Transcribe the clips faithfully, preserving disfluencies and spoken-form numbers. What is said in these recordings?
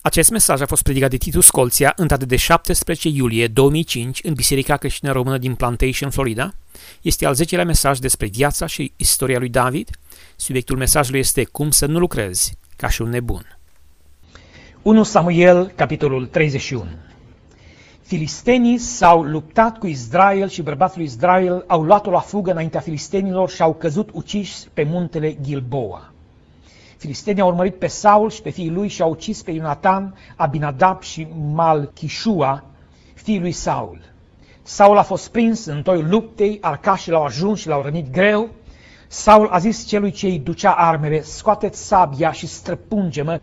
Acest mesaj a fost predicat de Titu Scolția în data de șaptesprezece iulie două mii cinci în Biserica Creștină Română din Plantation, Florida. Este al zecelea mesaj despre viața și istoria lui David. Subiectul mesajului este cum să nu lucrezi ca și un nebun. unu Samuel, capitolul treizeci și unu. Filistenii s-au luptat cu Israel și bărbații lui Israel au luat-o la fugă înaintea filistenilor și au căzut uciși pe muntele Gilboa. Filistenii au urmărit pe Saul și pe fiii lui și au ucis pe Ionatan, Abinadab și Malchishua, fiii lui Saul. Saul a fost prins în toiul luptei, arcașii l-au ajuns și l-au rănit greu. Saul a zis celui ce îi ducea armele: scoateți sabia și străpunge-mă.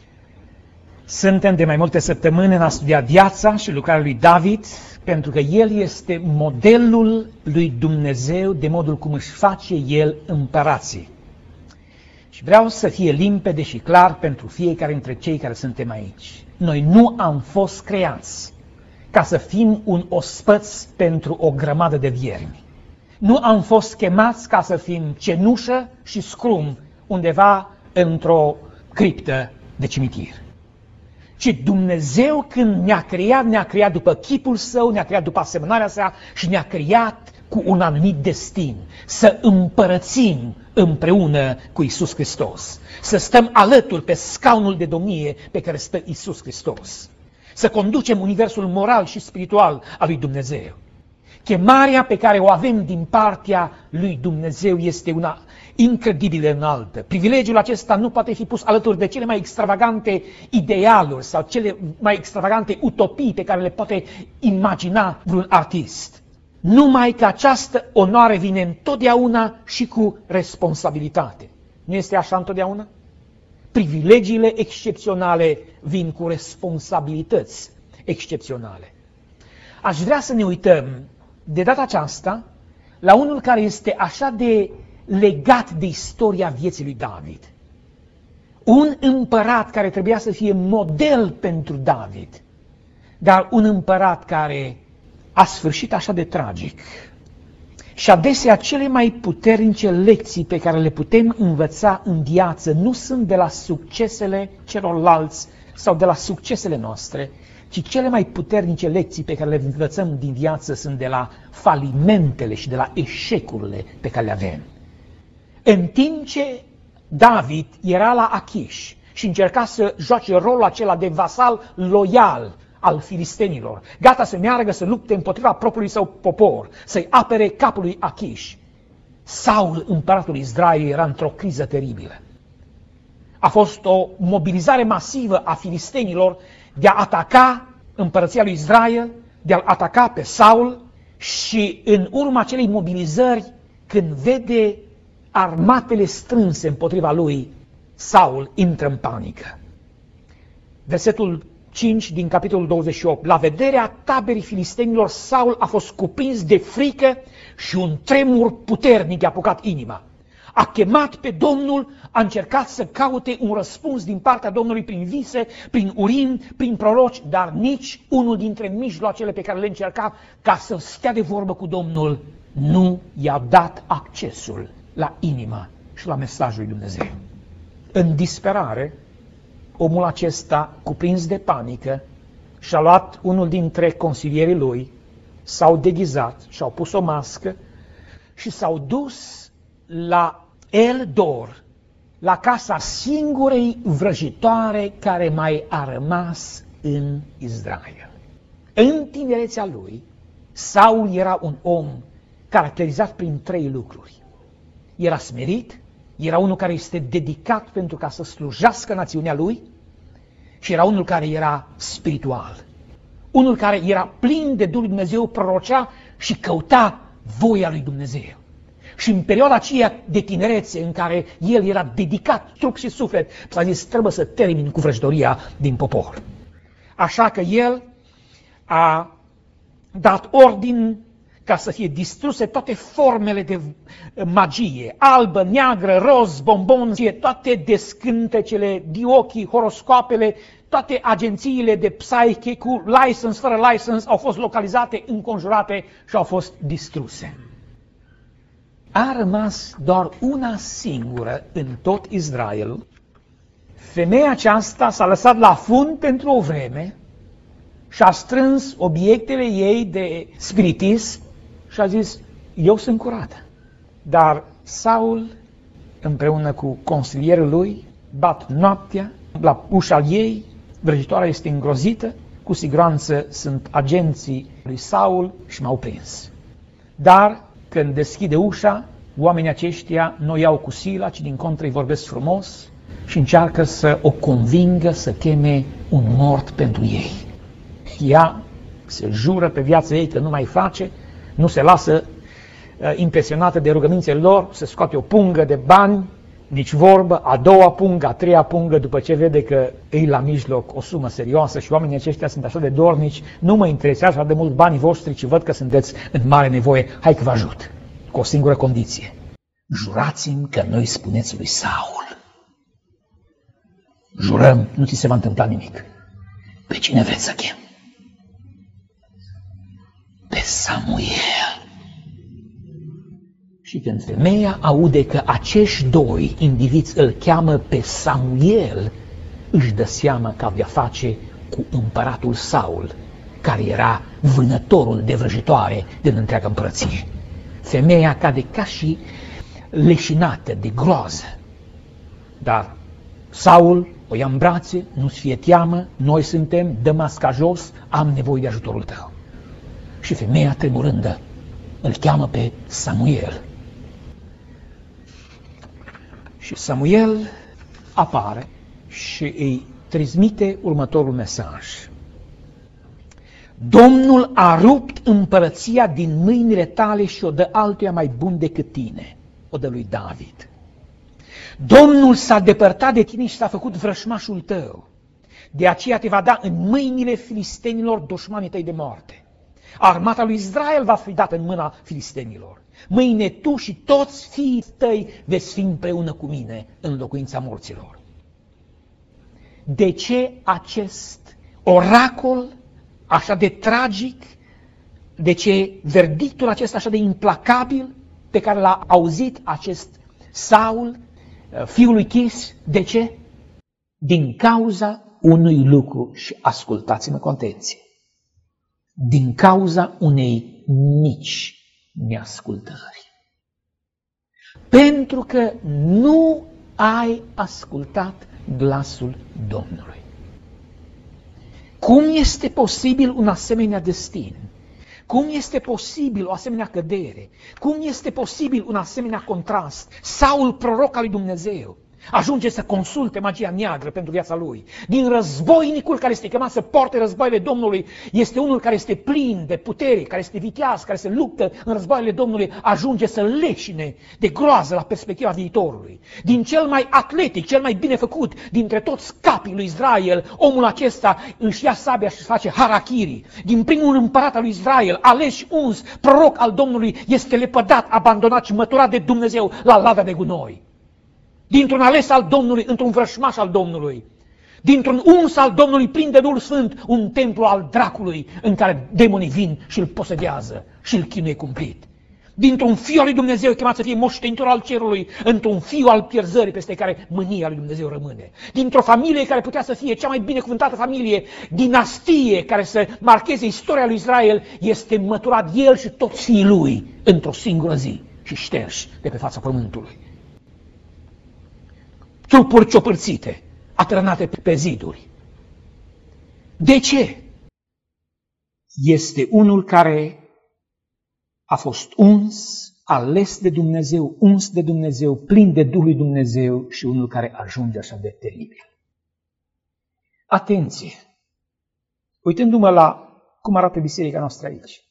Suntem de mai multe săptămâni în a studia viața și lucrarea lui David, pentru că el este modelul lui Dumnezeu de modul cum își face el împărații. Și vreau să fie limpede și clar pentru fiecare dintre cei care suntem aici. Noi nu am fost creați ca să fim un ospăț pentru o grămadă de viermi. Nu am fost chemați ca să fim cenușă și scrum undeva într-o criptă de cimitir. Ci Dumnezeu, când ne-a creat, ne-a creat după chipul Său, ne-a creat după asemănarea Sa și ne-a creat cu un anumit destin. Să împărățim împreună cu Iisus Hristos. Să stăm alături pe scaunul de domnie pe care stă Iisus Hristos. Să conducem universul moral și spiritual al lui Dumnezeu. Chemarea pe care o avem din partea lui Dumnezeu este una incredibil de înaltă. Privilegiul acesta nu poate fi pus alături de cele mai extravagante idealuri sau cele mai extravagante utopii pe care le poate imagina vreun artist. Numai că această onoare vine întotdeauna și cu responsabilitate. Nu este așa întotdeauna? Privilegiile excepționale vin cu responsabilități excepționale. Aș vrea să ne uităm de data aceasta la unul care este așa de legat de istoria vieții lui David. Un împărat care trebuia să fie model pentru David, dar un împărat care a sfârșit așa de tragic. Și adesea cele mai puternice lecții pe care le putem învăța în viață nu sunt de la succesele celorlalți sau de la succesele noastre, ci cele mai puternice lecții pe care le învățăm din viață sunt de la falimentele și de la eșecurile pe care le avem. În timp ce David era la Achish și încerca să joace rolul acela de vasal loial al filistenilor, gata să meargă să lupte împotriva propriului său popor, să-i apere capul lui Achish, Saul, împăratul Israel, era într-o criză teribilă. A fost o mobilizare masivă a filistenilor de a ataca împărăția lui Israel, de a-l ataca pe Saul și în urma acelei mobilizări, când vede armatele strânse împotriva lui, Saul intră în panică. Versetul cinci din capitolul douăzeci și opt. La vederea taberii filistenilor, Saul a fost cuprins de frică și un tremur puternic i-a apucat inima. A chemat pe Domnul, a încercat să caute un răspuns din partea Domnului prin vise, prin urim, prin proroci, dar nici unul dintre mijloacele pe care le încerca ca să stea de vorbă cu Domnul nu i-a dat accesul la inima și la mesajul lui Dumnezeu. În disperare, omul acesta, cuprins de panică, și-a luat unul dintre consilierii lui, s-au deghizat și-au pus o mască și s-au dus la El Dor, la casa singurei vrăjitoare care mai a rămas în Israel. În tinerețea lui, Saul era un om caracterizat prin trei lucruri. Era smerit, era unul care este dedicat pentru ca să slujească națiunea lui și era unul care era spiritual. Unul care era plin de Duhul lui Dumnezeu, prorocea și căuta voia lui Dumnezeu. Și în perioada aceea de tinerețe în care el era dedicat trup și suflet, s-a zis, trebuie să termin cu vrăjitoria din popor. Așa că el a dat ordin ca să fie distruse toate formele de magie, albă, neagră, roz, bombon, toate descântecele, diochii, horoscoapele, toate agențiile de psiche cu license, fără license, au fost localizate, înconjurate și au fost distruse. A rămas doar una singură în tot Israel Femeia aceasta s-a lăsat la fund pentru o vreme și a strâns obiectele ei de spiritism și a zis, eu sunt curată. Dar Saul, împreună cu consilierul lui, bat noaptea la ușa ei, vrăjitoarea este îngrozită, cu siguranță sunt agenții lui Saul și m-au prins. Dar când deschide ușa, oamenii aceștia nu o iau cu sila, ci din contră îi vorbesc frumos și încearcă să o convingă să cheme un mort pentru ei. Ea se jură pe viața ei că nu mai face, nu se lasă uh, impresionată de rugămințele lor, se scoate o pungă de bani, nici vorbă, a doua pungă, a treia pungă, după ce vede că e la mijloc o sumă serioasă și oamenii aceștia sunt așa de dornici, nu mă interesează așa de mult banii voștri, ci văd că sunteți în mare nevoie, hai că vă ajut, cu o singură condiție. Jurați-mi că nu-i spuneți lui Saul. Jurăm, nu ți se va întâmpla nimic. Pe cine vreți să chem? Pe Samuel. Și când femeia aude că acești doi indivizi îl cheamă pe Samuel, își dă seama că avea face cu împăratul Saul, care era vânătorul de vrăjitoare din întreaga împărăție. Femeia cade ca și leșinată de groază. Dar Saul o ia în brațe, nu-ți fie teamă, noi suntem, dă masca jos, am nevoie de ajutorul tău. Și femeia tremurândă îl cheamă pe Samuel. Și Samuel apare și îi transmite următorul mesaj. Domnul a rupt împărăția din mâinile tale și o dă altuia mai bun decât tine, o dă lui David. Domnul s-a depărtat de tine și s-a făcut vrășmașul tău. De aceea te va da în mâinile filistenilor, dușmanii tăi de moarte. Armata lui Israel va fi dată în mâna filistenilor. Mâine tu și toți fiii tăi veți fi împreună cu mine în locuința morților. De ce acest oracol așa de tragic? De ce verdictul acesta așa de implacabil pe care l-a auzit acest Saul, fiul lui Chis? De ce? Din cauza unui lucru, și ascultați-mă cu atenție, din cauza unei mici neascultări. Pentru că nu ai ascultat glasul Domnului. Cum este posibil un asemenea destin? Cum este posibil o asemenea cădere? Cum este posibil un asemenea contrast? Saul, proroc al lui Dumnezeu, ajunge să consulte magia neagră pentru viața lui. Din războinicul care este chemat să poarte războaiele Domnului, este unul care este plin de putere, care este viteaz, care se luptă în războaiele Domnului, ajunge să leșine de groază la perspectiva viitorului. Din cel mai atletic, cel mai bine făcut dintre toți capii lui Israel, omul acesta își ia sabia și își face harakiri. Din primul împărat al lui Israel, ales și uns, proroc al Domnului, este lepădat, abandonat și măturat de Dumnezeu la lada de gunoi. Dintr-un ales al Domnului, într-un vrășmaș al Domnului, dintr-un uns al Domnului plin de Duhul Sfânt, un templu al dracului în care demonii vin și îl posedează și îl chinuie cumplit. Dintr-un fiu al lui Dumnezeu chemat să fie moștenitor al cerului, într-un fiu al pierzării peste care mânia lui Dumnezeu rămâne. Dintr-o familie care putea să fie cea mai binecuvântată familie, dinastie care să marcheze istoria lui Israel, este măturat el și toți fiii lui într-o singură zi și șterși de pe fața pământului. Trupuri ciopărțite, atârnate pe ziduri. De ce? Este unul care a fost uns, ales de Dumnezeu, uns de Dumnezeu, plin de Duhul lui Dumnezeu și unul care ajunge așa de teribil. Atenție! Uitându-mă la cum arată biserica noastră aici.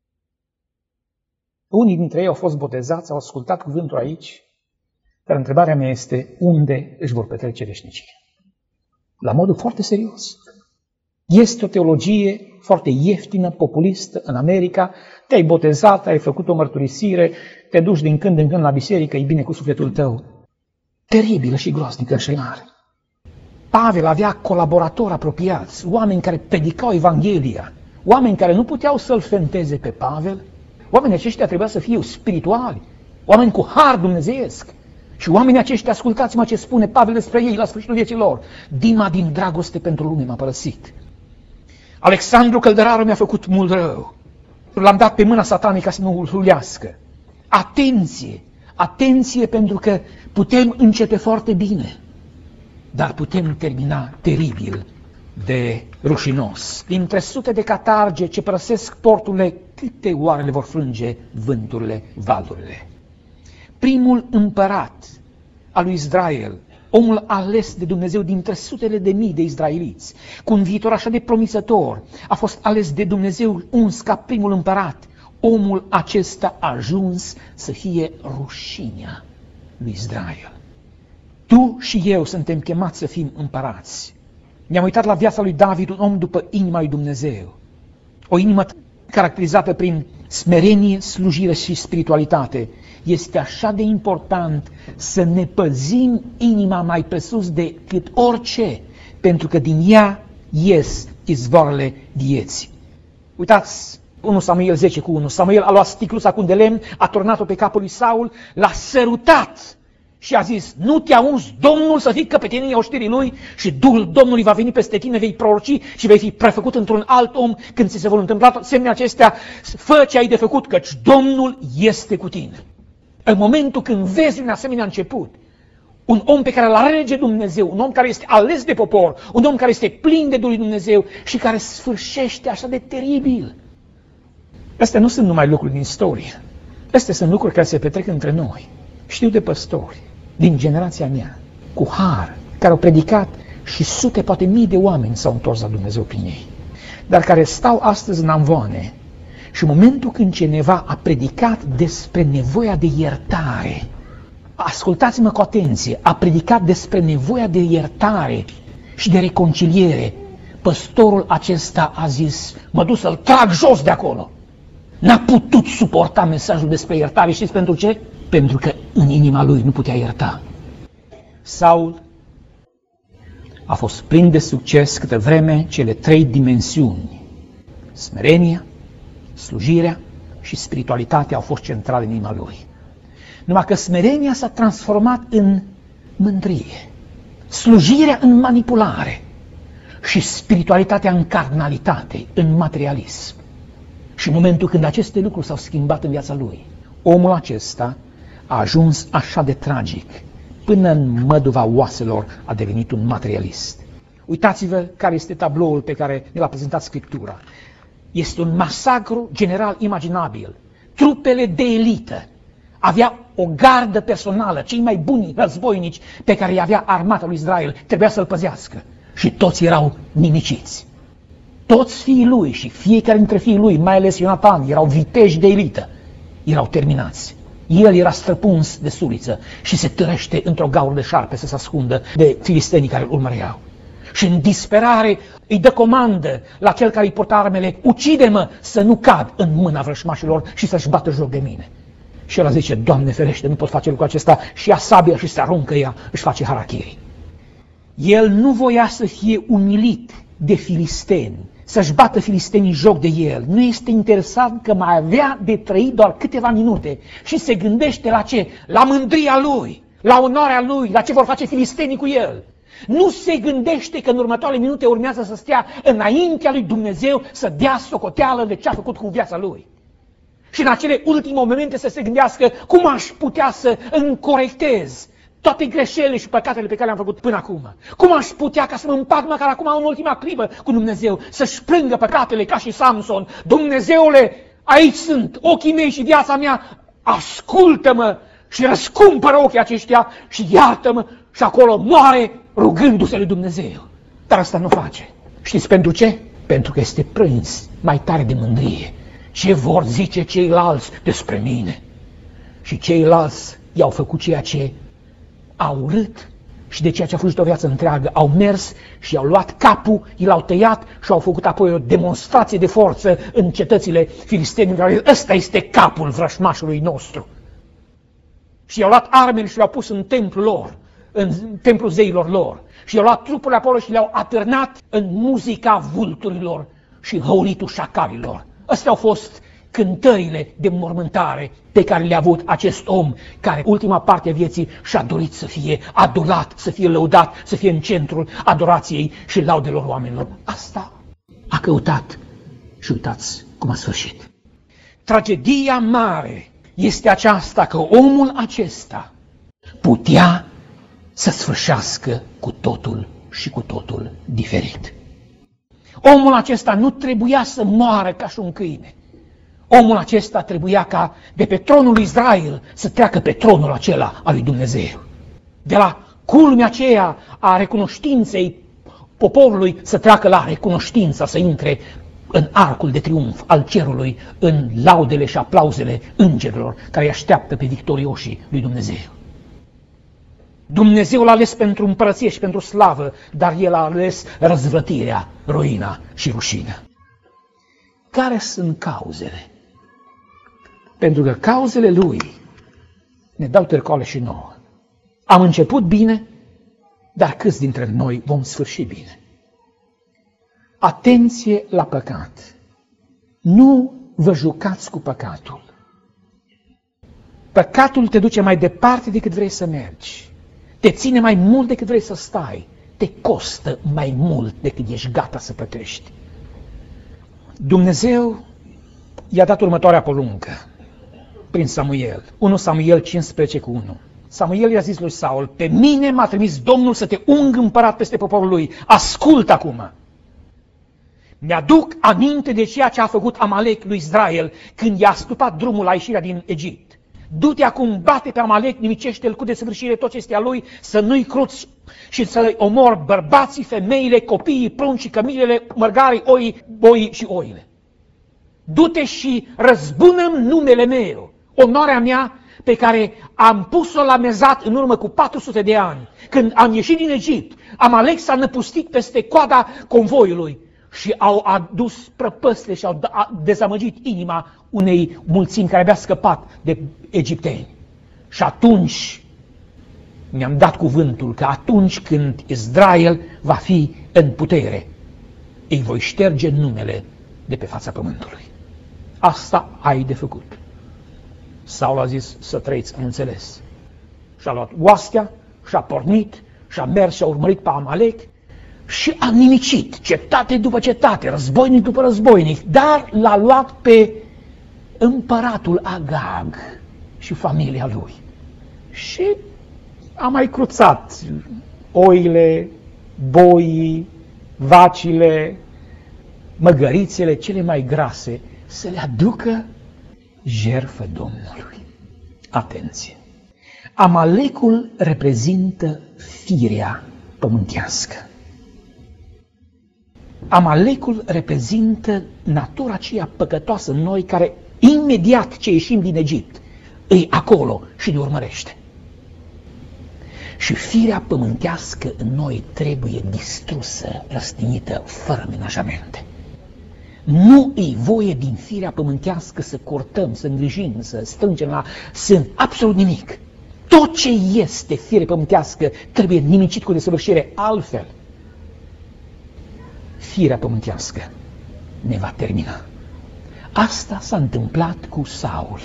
Unii dintre ei au fost botezați, au ascultat cuvântul aici, dar întrebarea mea este, unde își vor petrece veșnicia? La modul foarte serios. Este o teologie foarte ieftină, populistă în America, te-ai botezat, ai făcut o mărturisire, te duci din când în când la biserică, e bine cu sufletul tău. Teribilă și groaznică înșelare. Pavel avea colaboratori apropiați, oameni care predicau Evanghelia, oameni care nu puteau să-l fenteze pe Pavel. Oamenii aceștia trebuia să fie spirituali, oameni cu har dumnezeiesc. Și oamenii aceștia, ascultați-mă ce spune Pavel despre ei la sfârșitul vieții lor. Dima din dragoste pentru lume m-a părăsit. Alexandru Călderarul mi-a făcut mult rău. L-am dat pe mâna satanii ca să nu îl hulească. Atenție! Atenție, pentru că putem începe foarte bine, dar putem termina teribil de rușinos. Dintre sute de catarge ce părăsesc porturile, câte oare le vor frânge vânturile, valurile? Primul împărat al lui Israel, omul ales de Dumnezeu dintre sutele de mii de izraeliți, cu un viitor așa de promițător, a fost ales de Dumnezeu uns ca primul împărat. Omul acesta a ajuns să fie rușinea lui Israel. Tu și eu suntem chemați să fim împărați. Ne-am uitat la viața lui David, un om după inima lui Dumnezeu. O inimă caracterizată prin smerenie, slujire și spiritualitate. Este așa de important să ne păzim inima mai presus decât orice, pentru că din ea ies izvoarele vieții. Uitați, unu Samuel zece cu unu. Samuel a luat sticluța cu un de lemn, a turnat-o pe capul lui Saul, l-a sărutat și a zis: nu te-a uns Domnul să fii căpetenia oștirii lui și Duhul Domnului va veni peste tine, vei proroci și vei fi prefăcut într-un alt om când ți se vor întâmpla semne acestea. Fă ce ai de făcut, căci Domnul este cu tine. În momentul când vezi un asemenea început, un om pe care îl alege Dumnezeu, un om care este ales de popor, un om care este plin de Duhul lui Dumnezeu și care sfârșește așa de teribil. Astea nu sunt numai lucruri din istorie. Astea sunt lucruri care se petrec între noi. Știu de păstori din generația mea, cu har, care au predicat și sute, poate mii de oameni s-au întors la Dumnezeu prin ei, dar care stau astăzi în amvoane și în momentul când cineva a predicat despre nevoia de iertare, ascultați-mă cu atenție, a predicat despre nevoia de iertare și de reconciliere, păstorul acesta a zis: mă duc să-l trag jos de acolo. N-a putut suporta mesajul despre iertare. Știți pentru ce? Pentru că în inima lui nu putea ierta. Saul a fost plin de succes câte vreme cele trei dimensiuni, smerenia, slujirea și spiritualitatea, au fost centrale în inima lui. Numai că smerenia s-a transformat în mândrie, slujirea în manipulare și spiritualitatea în carnalitate, în materialism. Și în momentul când aceste lucruri s-au schimbat în viața lui, omul acesta a ajuns așa de tragic, până în măduva oaselor a devenit un materialist. Uitați-vă care este tabloul pe care ne l-a prezentat Scriptura. Este un masacru general imaginabil. Trupele de elită. Avea o gardă personală, cei mai buni războinici pe care îi avea armata lui Israel, trebuia să-l păzească. Și toți erau nimiciți. Toți fiii lui și fiecare dintre fiii lui, mai ales Ionatan, erau viteji de elită, erau terminați. El era străpuns de suliță și se târăște într-o gaură de șarpe să se ascundă de filistenii care îl urmăreau. Și în disperare îi dă comandă la cel care îi porta armele: ucide-mă să nu cad în mâna vrășmașilor și să-și bată joc de mine. Și el zice: Doamne ferește, nu pot face lucrul acesta, și ia sabia și se aruncă ea, își face harakiri. El nu voia să fie umilit de filisteni, să-și bată filistenii joc de el. Nu este interesant că mai avea de trăit doar câteva minute și se gândește la ce? La mândria lui, la onoarea lui, la ce vor face filistenii cu el. Nu se gândește că în următoarele minute urmează să stea înaintea lui Dumnezeu să dea socoteală de ce a făcut cu viața lui. Și în acele ultime momente să se gândească: cum aș putea să îmi corectez toate greșelile și păcatele pe care le-am făcut până acum? Cum aș putea ca să mă împac măcar acum în ultima clipă cu Dumnezeu, să-și plângă păcatele ca și Samson? Dumnezeule, aici sunt ochii mei și viața mea, ascultă-mă și răscumpără ochii aceștia și iartă-mă, și acolo moare rugându-se lui Dumnezeu. Dar asta nu face. Știți pentru ce? Pentru că este prins mai tare de mândrie. Ce vor zice ceilalți despre mine? Și ceilalți i-au făcut ceea ce au urât și de ceea ce a făcut o viață întreagă. Au mers și i-au luat capul, i l-au tăiat și au făcut apoi o demonstrație de forță în cetățile filistenilor. Ăsta este capul vrășmașului nostru. Și i-au luat armele și le-au pus în templul lor, în templul zeilor lor. Și i-au luat trupurile acolo și le-au atârnat în muzica vulturilor și hăunitul șacalilor. Astea au fost cântările de mormântare pe care le-a avut acest om, care ultima parte a vieții și-a dorit să fie adulat, să fie lăudat, să fie în centrul adorației și laudelor oamenilor. Asta a căutat și uitați cum a sfârșit. Tragedia mare este aceasta că omul acesta putea să sfârșească cu totul și cu totul diferit. Omul acesta nu trebuia să moară ca și un câine. Omul acesta trebuia ca de pe tronul lui Israel să treacă pe tronul acela al lui Dumnezeu. De la culmea aceea a recunoștinței poporului să treacă la recunoștința, să intre în arcul de triumf al cerului, în laudele și aplauzele îngerilor care îi așteaptă pe victorioșii lui Dumnezeu. Dumnezeu l-a ales pentru împărăție și pentru slavă, dar El a ales răzvrătirea, ruina și rușinea. Care sunt cauzele? Pentru că cauzele Lui ne dau târcoale și nouă. Am început bine, dar câți dintre noi vom sfârși bine? Atenție la păcat! Nu vă jucați cu păcatul. Păcatul te duce mai departe decât vrei să mergi. Te ține mai mult decât vrei să stai. Te costă mai mult decât ești gata să plătești. Dumnezeu i-a dat următoarea poruncă prin Samuel. unu Samuel cincisprezece cu unu. Samuel i-a zis lui Saul: pe mine m-a trimis Domnul să te ung împărat peste poporul lui. Ascultă acum! Mi-aduc aminte de ceea ce a făcut Amalek lui Israel când i-a stupat drumul la ieșirea din Egipt. Du-te acum, bate pe Amalek, nimicește-l cu desăvârșire tot ce este a lui, să nu-i cruți și să-i omor bărbații, femeile, copiii, pruncii, cămilele, mărgarii, oii, boii și oile. Du-te și răzbună-mi numele meu, onoarea mea pe care am pus-o la mezat în urmă cu patru sute de ani. Când am ieșit din Egipt, Amalek s-a năpustit peste coada convoiului și au adus prăpăsle și au dezamăgit inima unei mulțimi care abia scăpat de egipteni. Și atunci mi-am dat cuvântul că atunci când Israel va fi în putere, îi voi șterge numele de pe fața pământului. Asta ai de făcut. Saul a zis: să trăiți, am înțeles. Și-a luat oastea, și-a pornit, și-a mers și a urmărit pe Amalek și a nimicit cetate după cetate, războinic după războinic, dar l-a luat pe împăratul Agag și familia lui. Și a mai cruțat oile, boii, vacile, măgărițele cele mai grase să le aducă jertfă Domnului. Atenție! Amalecul reprezintă firea pământească. Amalecul reprezintă natura aceea păcătoasă în noi care imediat ce ieșim din Egipt îi acolo și ne urmărește. Și firea pământească în noi trebuie distrusă, răstignită, fără menajamente. Nu îi voie din firea pământească să cortăm, să îngrijim, să strângem la sân, absolut nimic. Tot ce este fire pământească trebuie nimicit cu desăvârșire, altfel firea pământească ne va termina. Asta s-a întâmplat cu Saul.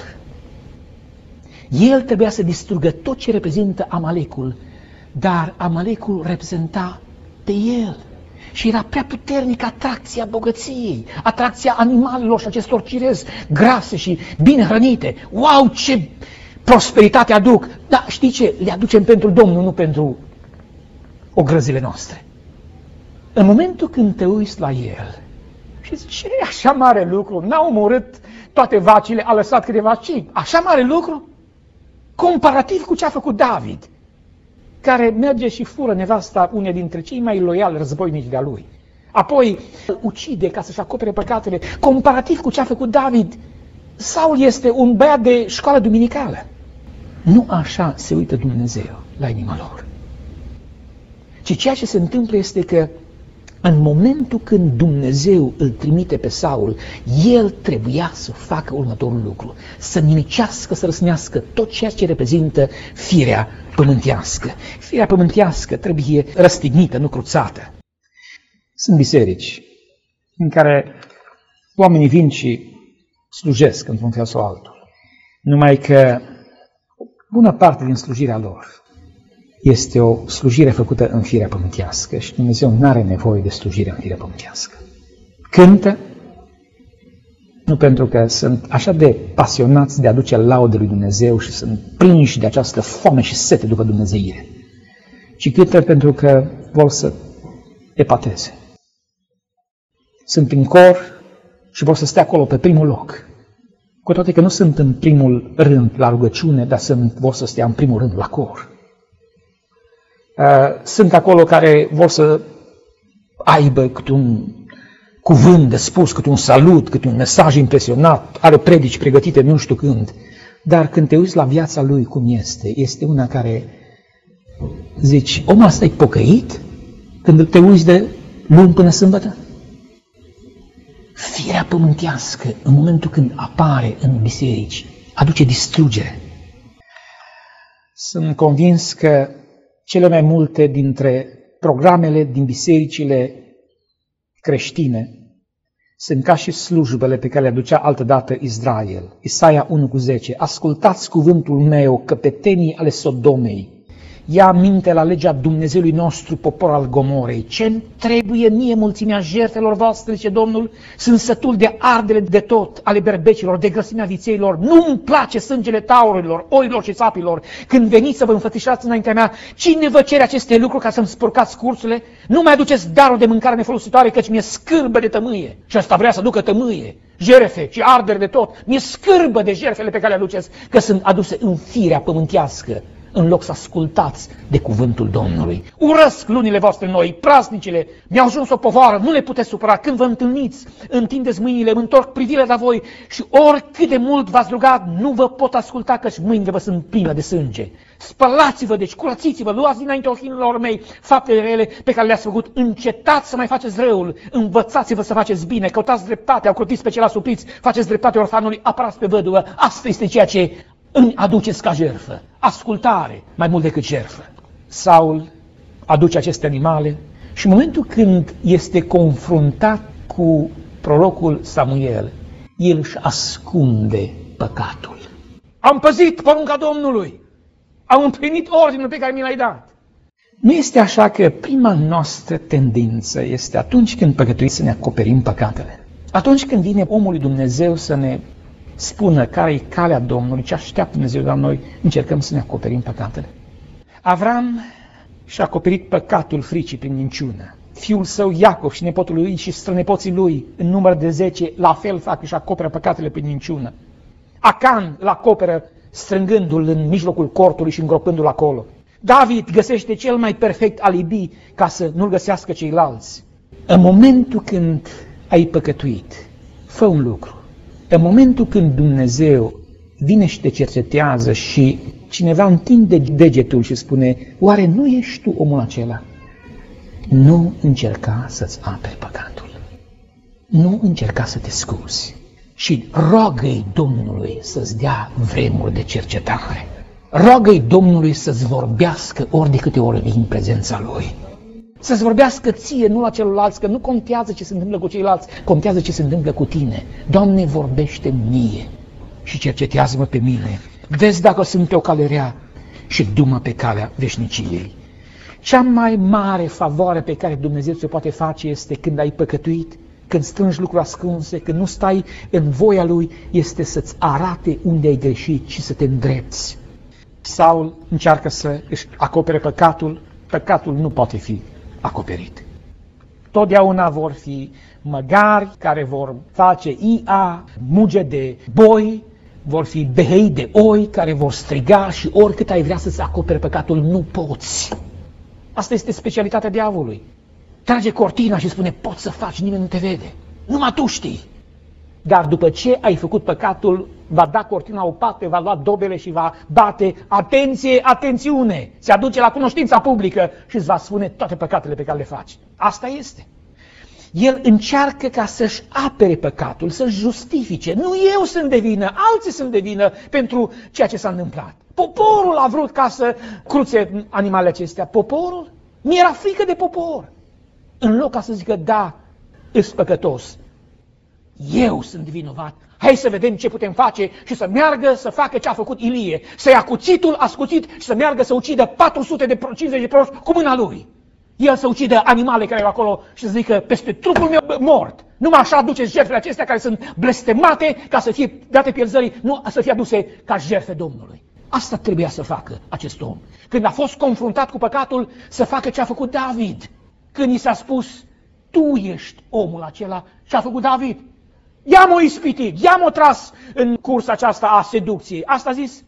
El trebuia să distrugă tot ce reprezintă Amalecul, dar Amalecul reprezenta pe el. Și era prea puternică atracția bogăției, atracția animalelor și acestor cirezi grase și bine hrănite. Wow, ce prosperitate aduc! Dar știi ce? Le aducem pentru Domnul, nu pentru ogrăzile noastre. În momentul când te uiți la el și zici: ce e așa mare lucru? N-a omorât toate vacile, a lăsat câteva, ci așa mare lucru? Comparativ cu ce a făcut David, care merge și fură nevasta unei dintre cei mai loiali războinici de-a lui. Apoi ucide ca să-și acopere păcatele. Comparativ cu ce a făcut David, Saul este un băiat de școală duminicală. Nu așa se uită Dumnezeu la inima lor. Ci ceea ce se întâmplă este că în momentul când Dumnezeu îl trimite pe Saul, el trebuia să facă următorul lucru: să nimicească, să răsnească tot ceea ce reprezintă firea pământească. Firea pământească trebuie răstignită, nu cruțată. Sunt biserici în care oamenii vin și slujesc într-un fel sau altul. Numai că bună parte din slujirea lor este o slujire făcută în firea pământească și Dumnezeu nu are nevoie de slujire în firea pământească. Cântă, nu pentru că sunt așa de pasionați de a aduce laude lui Dumnezeu și sunt prinși de această foame și sete după dumnezeire, ci cântă pentru că vor să epateze. Sunt în cor și vor să stea acolo pe primul loc. Cu toate că nu sunt în primul rând la rugăciune, dar sunt, vor să stea în primul rând la cor. Sunt acolo care vor să aibă câte un cuvânt de spus, câte un salut, câte un mesaj impresionat, are predici pregătite nu știu când. Dar când te uiți la viața lui cum este, este una care zici, omul ăsta e pocăit când te uiți de luni până sâmbătă? Firea pământească, în momentul când apare în biserici, aduce distrugere. Sunt convins că cele mai multe dintre programele din bisericile creștine sunt ca și slujbele pe care le aducea altădată Israel. Isaia unu cu zece. Ascultați cuvântul meu, căpetenii ale Sodomei. Ia aminte la legea Dumnezeului nostru, popor al Gomorei. Ce-mi trebuie mie mulțimea jertfelor voastre, zice Domnul? Sunt sătul de ardele de tot, ale berbecilor, de grăsimea vițeilor. Nu-mi place sângele taurilor, oilor și țapilor. Când veniți să vă înfățișați înaintea mea, cine vă cere aceste lucruri ca să-mi spurcați cursurile? Nu mai aduceți darul de mâncare nefolositoare, căci mi-e scârbă de tămâie. Și asta vrea să ducă tămâie, jertfe și arderi de tot. Mi-e scârbă de jertfele pe care le aduceți, că sunt aduse în firea pământească, în loc să ascultați de cuvântul Domnului. Urăsc lunile voastre noi, praznicile, mi-au ajuns o povară, nu le puteți supăra. Când vă întâlniți, întindeți mâinile, îmi întorc privirea la voi și oricât de mult v-ați rugat, nu vă pot asculta, căci mâinile vă sunt pline de sânge. Spălați-vă, deci curățiți-vă, luați dinainte ochilor mei faptele rele pe care le-ați făcut, încetați să mai faceți răul, învățați-vă să faceți bine, căutați dreptatea, ocrotiți pe cel asupriți, faceți dreptate orfanului, apărați pe văduvă. Asta este ceea ce îmi aduceți ca jertfă, ascultare, mai mult decât jertfă. Saul aduce aceste animale și în momentul când este confruntat cu prorocul Samuel, el își ascunde păcatul. Am păzit porunca Domnului, am împlinit ordinul pe care mi l-ai dat. Nu este așa că prima noastră tendință este atunci când păcătuim să ne acoperim păcatele. Atunci când vine omul lui Dumnezeu să ne spună care e calea Domnului, ce așteaptă Dumnezeu de la noi, încercăm să ne acoperim păcatele. Avram și-a acoperit păcatul fricii prin minciună. Fiul său Iacov și nepotul lui și strănepoții lui, în număr de zece, la fel fac și acoperă păcatele prin minciună. Acan îl acoperă strângându-l în mijlocul cortului și îngropându-l acolo. David găsește cel mai perfect alibi ca să nu-l găsească ceilalți. În momentul când ai păcătuit, fă un lucru. În momentul când Dumnezeu vine și te cercetează și cineva întinde degetul și spune, oare nu ești tu omul acela? Nu încerca să-ți aperi păcatul. Nu încerca să te scuzi. Și rogă-i Domnului să-ți dea vremuri de cercetare. Rogă-i Domnului să-ți vorbească ori de câte ori vii în prezența Lui. Să-ți vorbească ție, nu la celălalți, că nu contează ce se întâmplă cu ceilalți, contează ce se întâmplă cu tine. Doamne, vorbește mie și cercetează-mă pe mine. Vezi dacă sunt pe o cale rea și du-mă pe calea veșniciei. Cea mai mare favoare pe care Dumnezeu ți-o poate face este când ai păcătuit, când strângi lucruri ascunse, când nu stai în voia Lui, este să-ți arate unde ai greșit și să te îndrepți. Saul încearcă să își acopere păcatul, păcatul nu poate fi acoperit. Totdeauna vor fi măgari care vor face ia, muge de boi, vor fi behei de oi care vor striga și oricât ai vrea să-ți acoperi păcatul, nu poți. Asta este specialitatea diavolului. Trage cortina și spune, poți să faci, nimeni nu te vede. Numai tu știi. Dar după ce ai făcut păcatul, va da cortina o parte, va lua dobele și va bate, atenție, atențiune, se aduce la cunoștința publică și îți va spune toate păcatele pe care le faci. Asta este. El încearcă ca să-și apere păcatul, să-și justifice. Nu eu sunt de vină, alții sunt de vină pentru ceea ce s-a întâmplat. Poporul a vrut ca să cruțe animalele acestea. Poporul? Mi-era frică de popor. În loc ca să zică, da, îs păcătos. eu sunt vinovat, hai să vedem ce putem face și să meargă să facă ce a făcut Ilie, să ia cuțitul ascuțit și să meargă să ucidă patru sute de cincizeci de proroci cu mâna lui. El să ucidă animale care erau acolo și să zică, peste trupul meu mort, numai așa aduceți jertfele acestea care sunt blestemate ca să fie date pierzării, nu să fie aduse ca jertfe Domnului. Asta trebuia să facă acest om. Când a fost confruntat cu păcatul, să facă ce a făcut David. Când i s-a spus, tu ești omul acela, ce a făcut David. I-am-o ispitit, i-am-o tras în cursa aceasta a seducției. Asta a zis,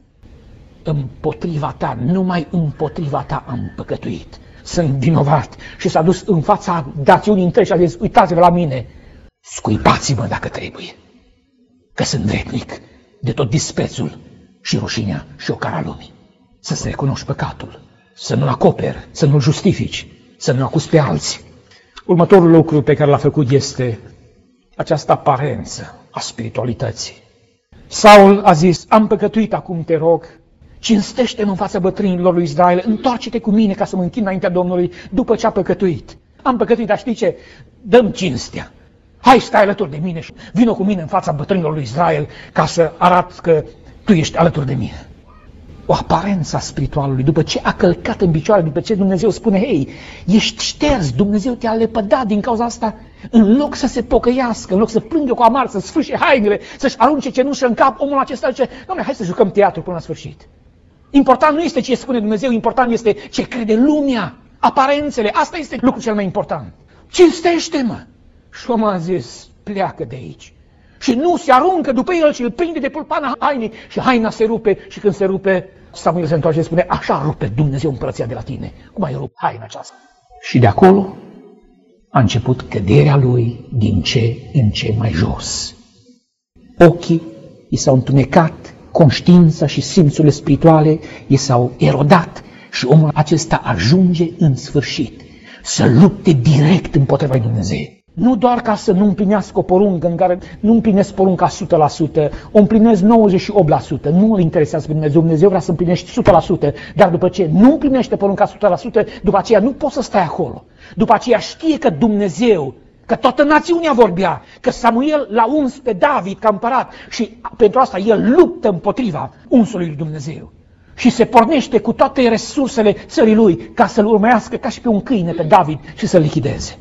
împotriva ta, numai împotriva ta am păcătuit. Sunt vinovat. Și s-a dus în fața națiunii întregi și a zis, uitați-vă la mine, scuipați-mă dacă trebuie, că sunt vrednic de tot disprețul și rușinea și ocara lumii. Să-ți recunoști păcatul, să nu-l acoperi, să nu-l justifici, să nu-l acuzi pe alții. Următorul lucru pe care l-a făcut este această aparență a spiritualității. Saul a zis, am păcătuit, acum te rog, cinstește-mă în fața bătrânilor lui Israel, întoarce-te cu mine ca să mă închin înaintea Domnului după ce a păcătuit. Am păcătuit, dar știi ce? Dă-mi cinstea. Hai, stai alături de mine și vină cu mine în fața bătrânilor lui Israel ca să arat că tu ești alături de mine. O aparență a spiritualului, după ce a călcat în picioare, după ce Dumnezeu spune, hei, ești șters, Dumnezeu te-a lepădat din cauza asta, în loc să se pocăiască, în loc să plângă cu amar, să sfârșe hainele, să-și arunce cenușă în cap, omul acesta zice, Doamne, hai să jucăm teatru până la sfârșit. Important nu este ce spune Dumnezeu, important este ce crede lumea, aparențele, asta este lucrul cel mai important. Cinstește-mă! Și omul a zis, pleacă de aici. Și nu se aruncă după el și îl prinde de pulpana hainei și haina se rupe și când se rupe, Samuel se întoarce și spune, așa rupe Dumnezeu împărăția de la tine. Cum ai rupt haina aceasta? Și de acolo a început căderea lui din ce în ce mai jos. Ochii i s-au întunecat, conștiința și simțurile spirituale i s-au erodat și omul acesta ajunge în sfârșit să lupte direct împotriva lui Dumnezeu. Nu doar ca să nu împlinească o poruncă în care nu împlinesc porunca o sută la sută, o împlinesc nouăzeci și opt la sută, nu îl interesează pe Dumnezeu, Dumnezeu vrea să împlinești o sută la sută, dar după ce nu împlinește porunca o sută la sută, după aceea nu poți să stai acolo. După aceea știe că Dumnezeu, că toată națiunea vorbea, că Samuel l-a uns pe David ca împărat și pentru asta el luptă împotriva unsului lui Dumnezeu. Și se pornește cu toate resursele țării lui ca să-l urmărească ca și pe un câine pe David și să-l lichideze.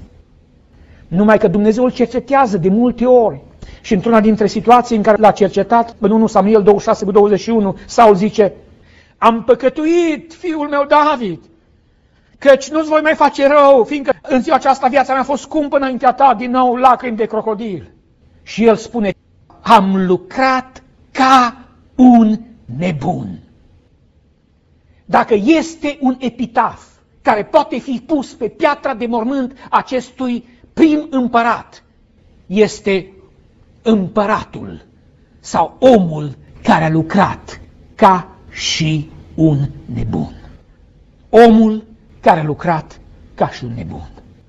Numai că Dumnezeu îl cercetează de multe ori. Și într-una dintre situații în care l-a cercetat, în unu Samuel douăzeci și șase cu douăzeci și unu, Saul zice, am păcătuit, fiul meu David, căci nu-ți voi mai face rău, fiindcă în ziua aceasta viața mea a fost scumpă înaintea ta, din nou lacrimi de crocodil. Și el spune, am lucrat ca un nebun. Dacă este un epitaf care poate fi pus pe piatra de mormânt acestui prim împărat, este împăratul sau omul care a lucrat ca și un nebun. Omul care a lucrat ca și un nebun.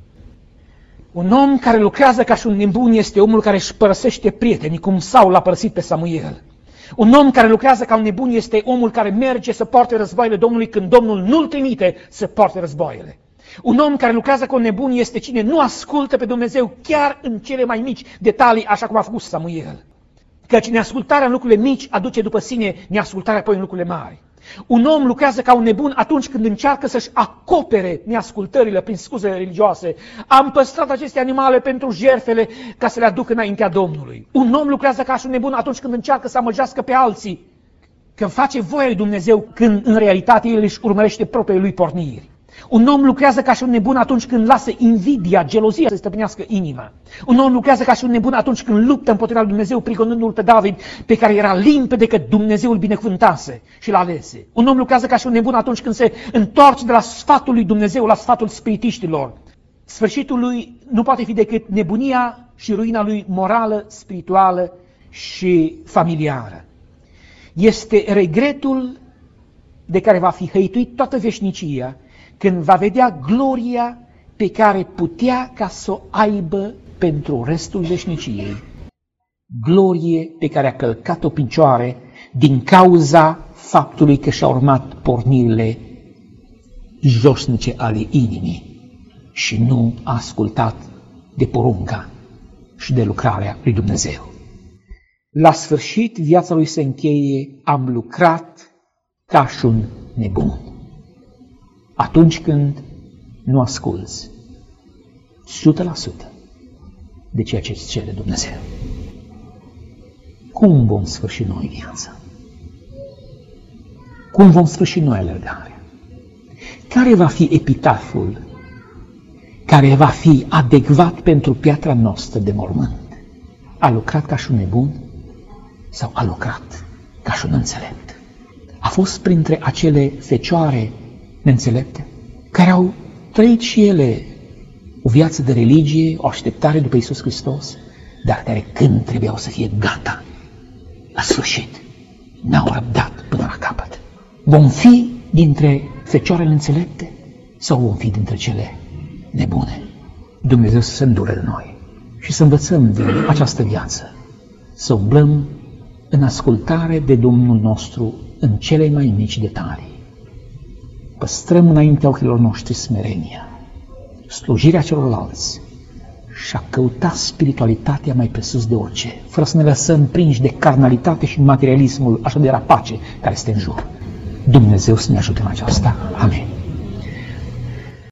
Un om care lucrează ca și un nebun este omul care își părăsește prietenii, cum Saul l-a părăsit pe Samuel. Un om care lucrează ca un nebun este omul care merge să poarte războaiele Domnului când Domnul nu-l trimite să poarte războaiele. Un om care lucrează ca un nebun este cine nu ascultă pe Dumnezeu chiar în cele mai mici detalii, așa cum a făcut Samuel. Căci neascultarea în lucrurile mici aduce după sine neascultarea apoi în lucrurile mari. Un om lucrează ca un nebun atunci când încearcă să-și acopere neascultările prin scuze religioase. Am păstrat aceste animale pentru jertfele ca să le aduc înaintea Domnului. Un om lucrează ca și un nebun atunci când încearcă să amăgească pe alții, când face voia lui Dumnezeu, când în realitate el își urmărește propriile lui porniri. Un om lucrează ca și un nebun atunci când lasă invidia, gelozia să stăpânească inima. Un om lucrează ca și un nebun atunci când luptă împotriva lui Dumnezeu, prigonându-l pe David, pe care era limpede că Dumnezeu îl binecuvântase și l-a alese. Un om lucrează ca și un nebun atunci când se întoarce de la sfatul lui Dumnezeu la sfatul spiritiștilor. Sfârșitul lui nu poate fi decât nebunia și ruina lui morală, spirituală și familiară. Este regretul de care va fi hăituit toată veșnicia, când va vedea gloria pe care putea ca să o aibă pentru restul veșniciei. Glorie pe care a călcat-o picioare din cauza faptului că și-a urmat pornirile josnice ale inimii și nu a ascultat de porunca și de lucrarea lui Dumnezeu. La sfârșit, viața lui se încheie, am lucrat ca și un nebun. Atunci când nu asculți o sută la sută de ceea ce îți cere Dumnezeu. Cum vom sfârși noi viața? Cum vom sfârși noi alergarea? Care va fi epitaful care va fi adecvat pentru piatra noastră de mormânt? A lucrat ca și un nebun sau a lucrat ca și un înțelept? A fost printre acele fecioare neînțelepte care au trăit și ele o viață de religie, o așteptare după Iisus Hristos, dar care când trebuiau să fie gata, la sfârșit, n-au răbdat până la capăt. Vom fi dintre fecioarele înțelepte sau vom fi dintre cele nebune? Dumnezeu să se îndure de noi și să învățăm din această viață, să umblăm în ascultare de Domnul nostru în cele mai mici detalii. Păstrăm înaintea ochilor noștri smerenia, slujirea celorlalți și a căuta spiritualitatea mai presus de orice, fără să ne lăsăm prinși de carnalitate și materialismul așa de rapace care este în jur. Dumnezeu să ne ajute în aceasta. Amin.